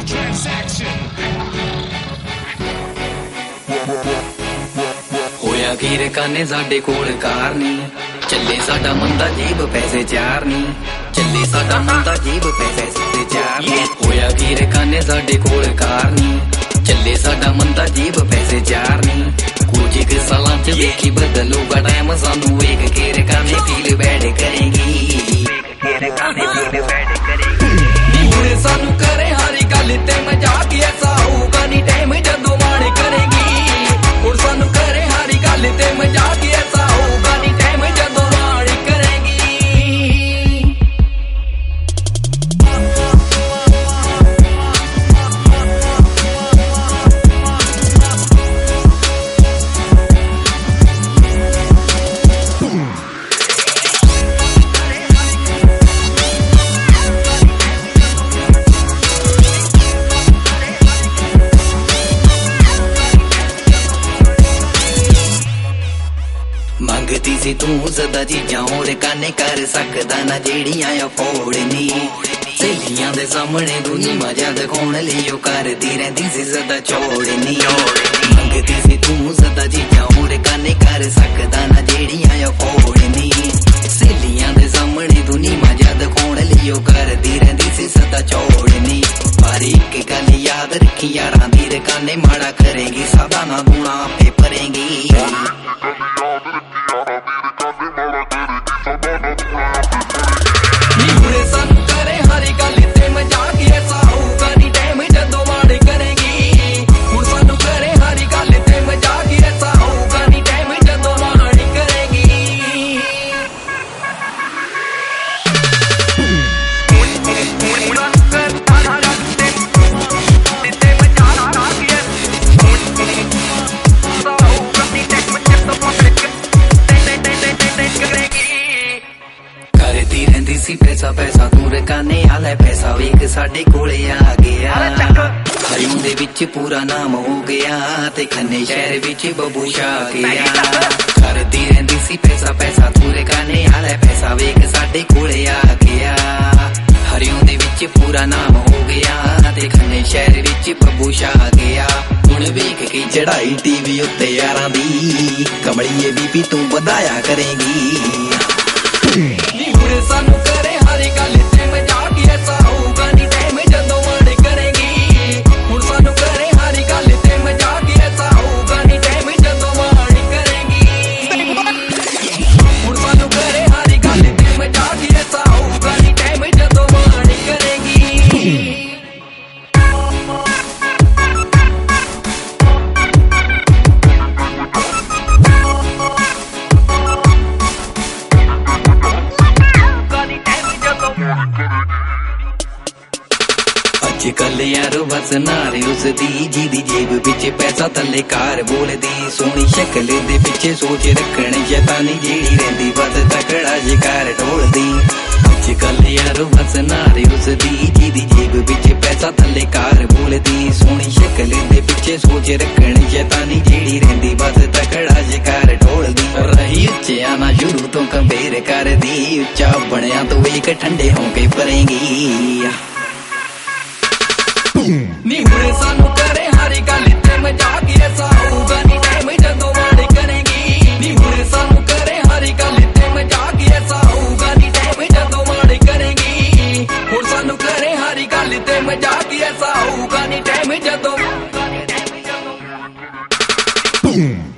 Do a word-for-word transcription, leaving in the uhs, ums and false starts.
ਹੋਇਆ ਵੀਰ ਕਾਨੇ ਸਾਡੇ ਕੋਲ ਕਾਰ ਨੀ ਚੱਲੇ ਸਾਡਾ ਮੰਦਾ ਜੀਬ ਪੈਸੇ ਚਾਰ ਨੀ ਚੱਲੇ ਸਾਡਾ ਮੰਦਾ ਜੀਬ ਪੈਸੇ ਚਾਰ ਨੀ ਹੋਇਆ ਵੀਰ ਕਾਨੇ ਸਾਡੇ ਕੋਲ ਕਾਰ ਨੀ ਚੱਲੇ ਸਾਡਾ ਮੰਦਾ ਜੀਬ ਪੈਸੇ ਚਾਰ ਨੀ ਕੁਝ ਕੁ ਸਾਲਾਂ ਚ ਦੇਖੀ ਬਦਲੂਗਾ ਟਾਈਮ ਸਾਨੂੰ ਵੇਖ ਕੇ ਰਕਾਨੇ ਫੀਲ ਬੈਡ ਕਰੇਗੀ ਹੁਣ ਸਾਨੂੰ ਕਰੇ ਹਰ ਗੱਲ ਤੇ ਮਜ਼ਾਕ ਐਸਾ ਹੋਊਗਾ ਨੀ ਟਾਈਮ ਜਦੋਂ ਮਾਣ ਕਰੇਗੀ ਹੁਣ ਸਾਨੂੰ ਕਰੇ ਹਰ ਗੱਲ ਤੇ ਮਜ਼ਾਕ ਐਸਾ ਹੋਊਗਾ ਨੀ ਟਾਈਮ ਜਦੋਂ ਮਾਣ ਕਰੇਗੀ ਮੰਗਦੀ ਸੀ ਤੂੰ ਸਦਾ ਚੀਜ਼ਾਂ ਹੋਰ ਕਾਨੇ ਕਰ ਸਕਦਾ ਨਾ ਜਿਹੜੀਆਂ ਅਫੋਰਡ ਨੀ ਸਹੇਲੀਆਂ ਦੇ ਸਾਹਮਣੇ ਦੁਨੀਆ ਜਦ ਦਿਖਾਉਣ ਲਈ ਉਹ ਕਰਦੀ ਰਹਿੰਦੀ ਸੀ ਸਦਾ ਚੋੜ ਨੀ ਮੰਗਦੀ ਸੀ ਤੂੰ ਸਦਾ ਚੀਜ਼ਾਂ ਹੋਰ ਕਾਨੇ ਕਰ ਸਕਦਾ ਨਾ ਜਿਹੜੀਆਂ ਅਫੋਰਡ ਨੀ ਸਹੇਲੀਆਂ ਦੇ ਸਾਹਮਣੇ ਦੁਨੀਆ ਜਦ ਦਿਖਾਉਣ ਲਈ ਉਹ ਕਰਦੀ ਰਹਿੰਦੀ ਸੀ ਸਦਾ ਚੋੜ ਨੀ ਪਰ ਇੱਕ ਗੱਲ ਯਾਦ ਰੱਖੀ ਯਾਰਾਂ ਦੀ ਰਕਾਨੇ ਮਾੜਾ ਕਰੇਗੀ ਸਦਾ ਨਾ ਦੂਣਾ ਆਪੇ ਭਰੇਗੀ ਹੁਣ ਸਾਨੂੰ ਕਰੇ ਹਰ ਗੱਲ ਤੇ ਮਜ਼ਾਕ ਐਸਾ ਹੋਊਗਾ ਨੀ ਟਾਈਮ ਜਦੋਂ ਮਾਣ ਕਰੇਗੀ ਹੁਣ ਸਾਨੂੰ ਕਰੇ ਹਰ ਗੱਲ ਤੇ ਮਜ਼ਾਕ ਐਸਾ ਹੋਊਗਾ ਨੀ ਟਾਈਮ ਜਦੋਂ ਮਾਣ ਕਰੇਗੀ ਕਰਦੀ ਰਹਿੰਦੀ ਸੀ ਪੈਸਾ ਪੈਸਾ ਤੂੰ ਰਕਾਨੇ ਆਲੇ ਪੈਸਾ ਵੇਖ ਸਾਡੇ ਕੋਲੇ ਆ ਗਿਆ ਹਰਿਓਂ ਦੇ ਵਿੱਚ ਪੂਰਾ ਨਾਮ ਹੋ ਗਿਆ ਤੇ ਖੰਨੇ ਸ਼ਹਿਰ ਵਿੱਚ ਬੱਬੂ ਛਾ ਗਿਆ ਕਰਦੀ ਰਹਿੰਦੀ ਸੀ ਪੈਸਾ ਪੈਸਾ ਤੂੰ ਰਕਾਨੇ ਆਲੇ ਪੈਸਾ ਵੇਖ ਸਾਡੇ ਕੋਲੇ ਆ ਗਿਆ ਹਰਿਓਂ ਦੇ ਵਿੱਚ ਪੂਰਾ ਨਾਮ ਹੋ ਗਿਆ ਤੇ ਖੰਨੇ ਸ਼ਹਿਰ ਵਿੱਚ ਬੱਬੂ ਛਾ ਗਿਆ ਹੁਣ ਵੇਖ ਕੇ ਚੜਾਈ ਟੀਵੀ ਉੱਤੇ ਯਾਰਾਂ ਦੀ ਕਮਲੀਏ ਬੀਬੀ ਤੂੰ ਵਧਾਇਆ ਕਰੇਗੀ ਨੀ ਹੁਣ ਸਾਨੂੰ ਕਰੇ ਹਰ ਗੱਲ ਤੇ ਮਜ਼ਾਕ ਐਸਾ ਹੋਊਗਾ ਨੀ ਟਾਈਮ ਜਦੋਂ ਮਾਣ ਕਰੇਗੀ ਹੁਣ ਸਾਨੂੰ ਕਰੇ ਹਰ ਗੱਲ ਤੇ ਮਜ਼ਾਕ ਐਸਾ ਹੋਊਗਾ ਨੀ ਟਾਈਮ ਜਦੋਂ ਮਾਣ ਕਰੇਗੀ ਹੁਣ ਸਾਨੂੰ ਕਰੇ ਹਰ ਗੱਲ ਤੇ ਮਜ਼ਾਕ ਐਸਾ ਹੋਊਗਾ ਨੀ ਟਾਈਮ ਜਦੋਂ ਮਾਣ ਕਰੇਗੀ ਅੱਜ ਕੱਲ ਯਾਰ ਬਸ ਨਾਰੇ ਉਸਦੀ ਜਿਹਦੀ ਜੇਬ ਵਿੱਚ ਪੈਸਾ ਥੱਲੇ ਕਾਰ ਬੋਲਦੀ ਸੋਹਣੀ ਸ਼ਕਲ ਦੇ ਪਿੱਛੇ ਸੋਚ ਰੱਖਣ ਸ਼ੈਤਾਨੀ ਜਿਹੜੀ ਰਹਿੰਦੀ ਬਸ ਤਕੜਾ ਸ਼ਿਕਾਰ ਢੋਲਦੀ ਅੱਜ ਕੱਲ ਯਾਰ ਬਸ ਨਾਰੇ ਉਸਦੀ ਜਿਹਦੀ ਜੇਬ ਵਿੱਚ ਪੈਸਾ ਥੱਲੇ ਕਾਰ ਬੋਲਦੀ ਸੋਹਣੀ ਸ਼ਕਲ ਦੇ ਪਿੱਛੇ ਸੋਚ ਰੱਖਣ ਸ਼ੈਤਾਨੀ ਜਿਹੜੀ ਰਹਿੰਦੀ ਬਸ ਤਕੜਾ ਸ਼ਿਕਾਰ ਢੋਲਦੀ ਰਹੀ ਉੱਚਿਆਂ ਨਾ ਸ਼ੁਰੂ ਤੋਂ ਕੰਪੇਅਰ ਕਰਦੀ ਉੱਚਾ ਬਣਿਆ ਤੂੰ ਵੇਖ ਠੰਡੇ ਹੋ ਕੇ ਪਰੇਂਗੀ ਨੀ ਹੁਣ ਸਾਨੂੰ ਕਰੇ ਹਰ ਗੱਲ ਤੇ ਮਜ਼ਾਕ ਐਸਾ ਹੋਊਗਾ ਨੀ ਟਾਈਮ ਜਦੋਂ ਮਾਣ ਕਰੇਗੀ ਨੀ ਹੁਣ ਸਾਨੂੰ ਕਰੇ ਹਰ ਗੱਲ ਤੇ ਮਜ਼ਾਕ ਐਸਾ ਹੋਊਗਾ ਨੀ ਟਾਈਮ ਜਦੋਂ ਮਾਣ ਕਰੇਗੀ ਹੁਣ ਸਾਨੂੰ ਕਰੇ ਹਰ ਗੱਲ ਤੇ ਮਜ਼ਾਕ ਐਸਾ ਹੋਊਗਾ ਨੀ ਟਾਈਮ ਜਦੋਂ